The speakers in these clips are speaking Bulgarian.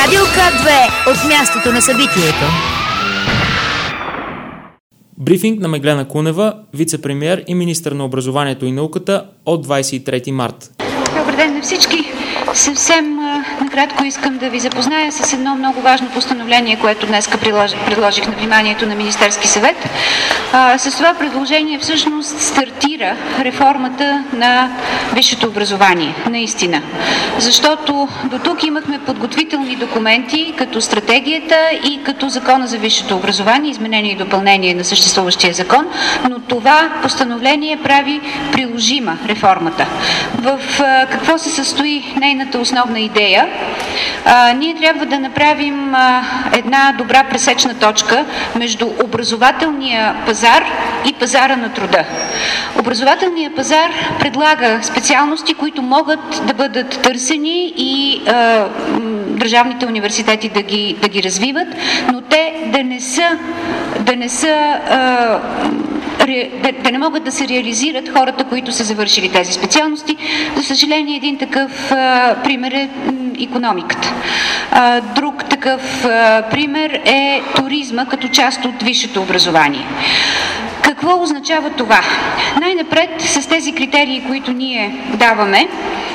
Радио К2 от мястото на събитието. Брифинг на Меглена Кунева, вице-премиер и министър на образованието и науката от 23 март. Добър ден на всички. Съвсем накратко искам да ви запозная с едно много важно постановление, което днес предложих на вниманието на Министерски съвет. С това предложение всъщност стартира реформата на висшето образование, наистина. Защото до тук имахме подготвителни документи, като стратегията и като закона за висшето образование, изменение и допълнение на съществуващия закон, но това постановление прави приложима реформата. В какво се състои нейната основна идея? Ние трябва да направим една добра пресечна точка между образователния пазар и пазара на труда. Образователният пазар предлага специалности, които могат да бъдат търсени и държавните университети да ги развиват, но те да не могат да се реализират хората, които са завършили тези специалности. За съжаление, един такъв пример е икономиката. Друг такъв пример е туризма като част от висшето образование. Какво означава това? Най-напред с тези критерии, които ние даваме,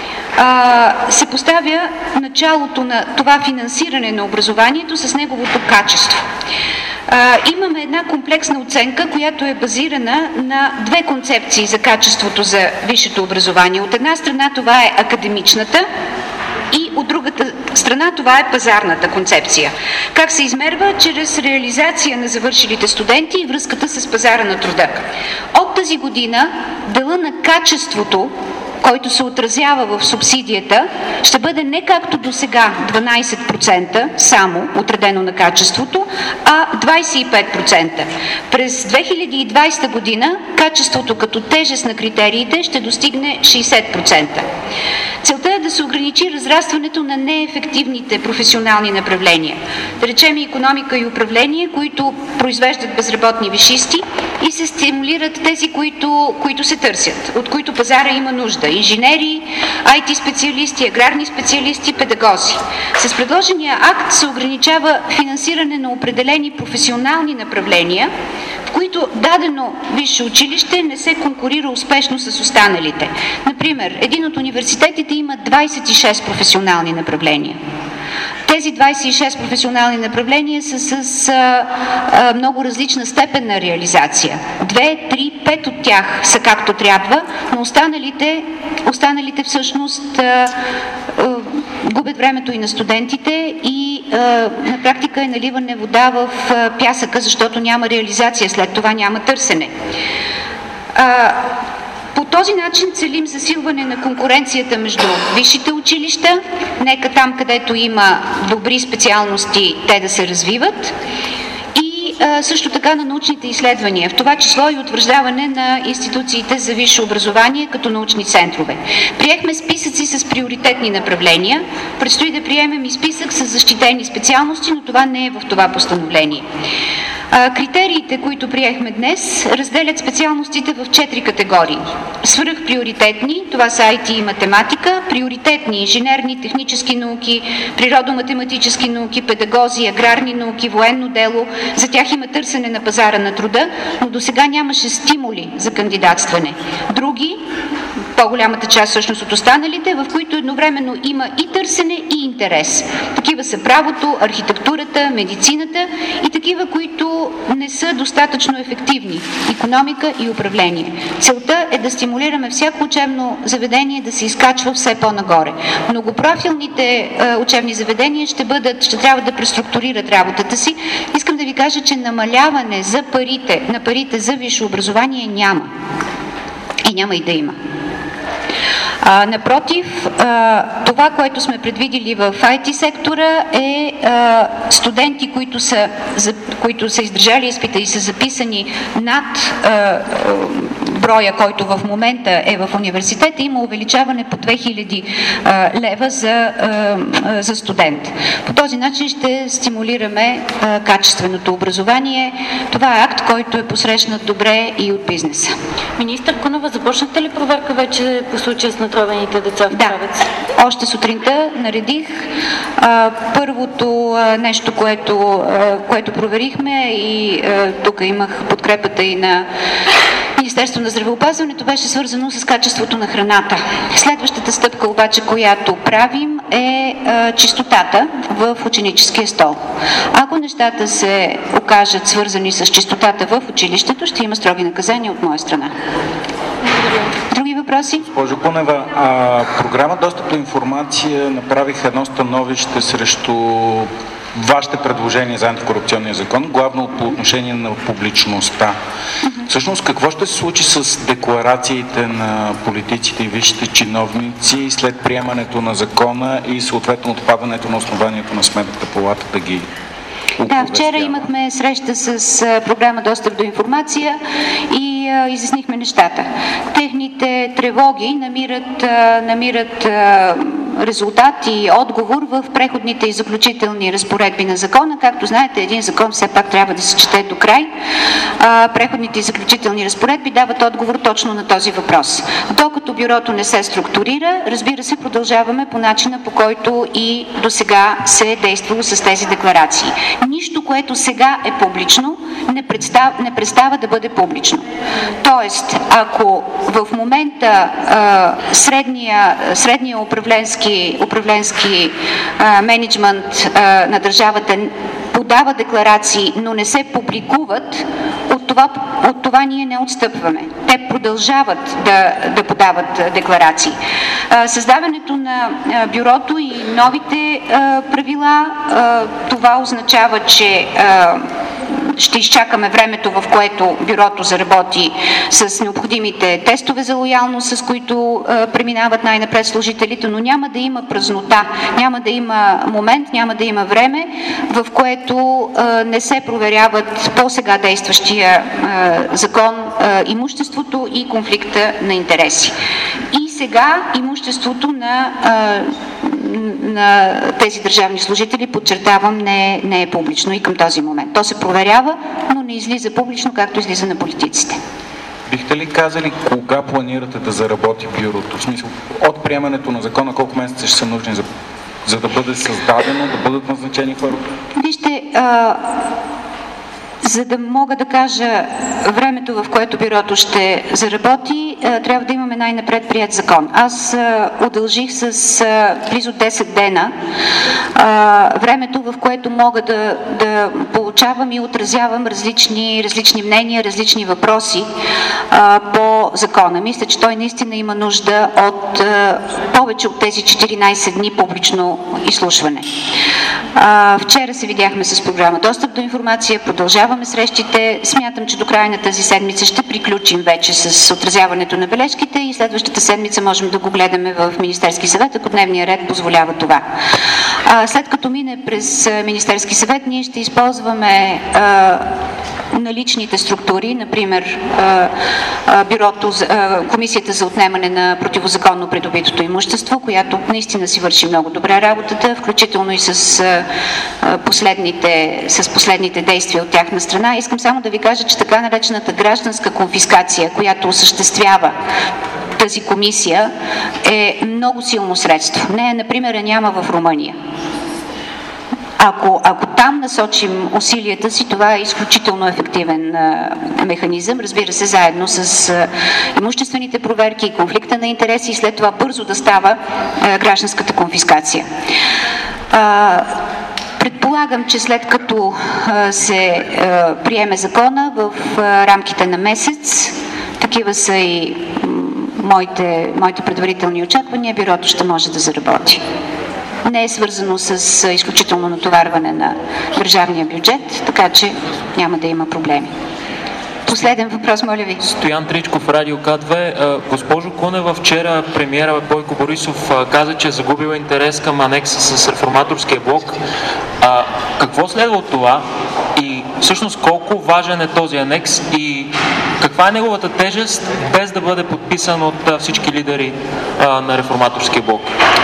се поставя началото на това финансиране на образованието с неговото качество. Имаме една комплексна оценка, която е базирана на две концепции за качеството за висшето образование. От една страна това е академичната и от другата страна това е пазарната концепция. Как се измерва? Чрез реализация на завършилите студенти и връзката с пазара на труда. От тази година дела на качеството, който се отразява в субсидията, ще бъде не както до сега 12% само отредено на качеството, а 25%. През 2020 година качеството като тежест на критериите ще достигне 60%. Целта е да се ограничи разрастването на неефективните професионални направления. Да речем икономика и управление, които произвеждат безработни висшисти и се стимулират тези, които се търсят, от които пазара има нужда. Инженери, IT специалисти, аграрни специалисти, педагози. С предложения акт се ограничава финансиране на определени професионални направления, в които дадено висше училище не се конкурира успешно с останалите. Например, един от университетите има 26 професионални направления. Тези 26 професионални направления са с много различна степен на реализация. 2, 3, 5 от тях са както трябва, но останалите всъщност губят времето и на студентите и на практика е наливане вода в пясъка, защото няма реализация, след това няма търсене. По този начин целим засилване на конкуренцията между висшите училища, нека там, където има добри специалности, те да се развиват, и също така на научните изследвания, в това число и утвърждаване на институциите за висше образование като научни центрове. Приехме списъци с приоритетни направления, предстои да приемем и списък с защитени специалности, но това не е в това постановление. Критериите, които приехме днес, разделят специалностите в 4 категории. Свръхприоритетни, това са IT и математика, приоритетни, инженерни, технически науки, природо-математически науки, педагози, аграрни науки, военно дело. За тях има търсене на пазара на труда, но до сега нямаше стимули за кандидатстване. Други, по-голямата част всъщност от останалите, в които едновременно има и търсене, и интерес. Такива са правото, архитектурата, медицината и такива, които не са достатъчно ефективни – икономика и управление. Целта е да стимулираме всяко учебно заведение да се изкачва все по-нагоре. Многопрофилните учебни заведения ще трябва да преструктурират работата си. Искам да ви кажа, че намаляване на парите за висше образование няма. И няма и да има. Напротив, това, което сме предвидили в IT сектора е студенти, които са издържали изпита и са записани над броя, който в момента е в университета, има увеличаване по 2000 лева за студент. По този начин ще стимулираме качественото образование. Това е акт, който е посрещнат добре и от бизнеса. Министър Кунева, започнахте ли проверка вече по случая с натровените деца в Правец? Да, още сутринта наредих. Първото нещо, което проверихме, и тук имах подкрепата и на Министерството на здравеопазването, беше свързано с качеството на храната. Следващата стъпка обаче, която правим, е чистотата в ученическия стол. Ако нещата се окажат свързани с чистотата в училището, ще има строги наказания от моя страна. Други въпроси? Госпожо Кунева, програма Достъп до информация направиха едно становище срещу вашите предложения за антикорупционния закон, главно по отношение на публичността. Всъщност, какво ще се случи с декларациите на политиците и висшите чиновници след приемането на закона и съответно отпадането на основанието на Сметната палата да ги оповестява? Да, вчера имахме среща с програма Достъп до информация и изяснихме нещата. Техните тревоги намират резултат и отговор в преходните и заключителни разпоредби на закона. Както знаете, един закон все пак трябва да се чете до край. Преходните и заключителни разпоредби дават отговор точно на този въпрос. Докато бюрото не се структурира, разбира се, продължаваме по начина, по който и до сега се е действало с тези декларации. Нищо, което сега е публично, не престава да бъде публично. Тоест, ако в момента средния управленски мениджмънт на държавата подава декларации, но не се публикуват, от това ние не отстъпваме. Те продължават да подават декларации. Създаването на бюрото и новите правила, това означава, че ще изчакаме времето, в което бюрото заработи с необходимите тестове за лоялност, с които преминават най-напред служителите, но няма да има празнота, няма да има момент, няма да има време, в което не се проверяват по сега действащия закон имуществото и конфликта на интереси. И сега имуществото на тези държавни служители, подчертавам, не е публично и към този момент. То се проверява, но не излиза публично, както излиза на политиците. Бихте ли казали кога планирате да заработи бюрото? В смисъл, от приемането на закона колко месеца ще са нужни за да бъде създадено, да бъдат назначени хора? Вижте, за да мога да кажа времето, в което бюрото ще заработи, трябва да имаме най-напред приет закон. Аз удължих с близо 10 дена времето, в което мога да получавам и отразявам различни мнения, различни въпроси по закона. Мисля, че той наистина има нужда от повече от тези 14 дни публично изслушване. Вчера се видяхме с програма Достъп до информация, продължаваме срещите. Смятам, че до края на тази седмица ще приключим вече с отразяването на бележките и следващата седмица можем да го гледаме в Министерски съвет, ако дневния ред позволява това. След като мине през Министерски съвет, ние ще използваме наличните структури, например Комисията за отнемане на противозаконно придобитото имущество, която наистина си върши много добра работата, включително и с последните действия от тяхна страна. Искам само да ви кажа, че така наречената гражданска конфискация, която осъществява тази комисия, е много силно средство. Нея, например, няма в Румъния. Ако там насочим усилията си, това е изключително ефективен механизъм, разбира се, заедно с имуществените проверки и конфликта на интереси и след това бързо да става гражданската конфискация. Предполагам, че след като се приеме закона в рамките на месец, такива са и моите предварителни очаквания, бюрото ще може да заработи. Не е свързано с изключително натоварване на държавния бюджет, така че няма да има проблеми. Последен въпрос, моля ви. Стоян Тричков, Радио К2. Госпожо Кунева, вчера премиера Бойко Борисов каза, че е загубил интерес към анекса с реформаторския блок. Какво следва от това и всъщност колко важен е този анекс и каква е неговата тежест, без да бъде подписан от всички лидери на реформаторския блок?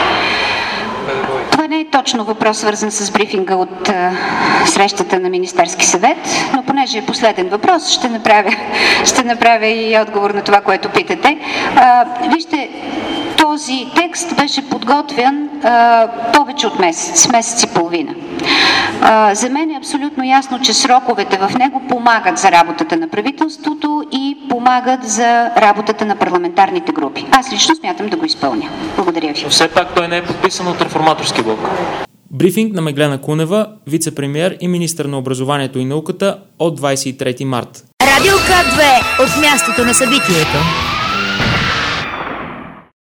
Това не е точно въпрос, свързан с брифинга от срещата на Министерски съвет, но понеже е последен въпрос, ще направя и отговор на това, което питате. Вижте, този текст беше подготвен повече от месец и половина. За мен е абсолютно ясно, че сроковете в него помагат за работата на правителството и помагат за работата на парламентарните групи. Аз лично смятам да го изпълня. Благодаря ви. Все пак той не е подписан от реформаторски блок. Брифинг на Меглена Кунева, вице-премиер и министър на образованието и науката от 23 март. Радио К2 от мястото на събитието.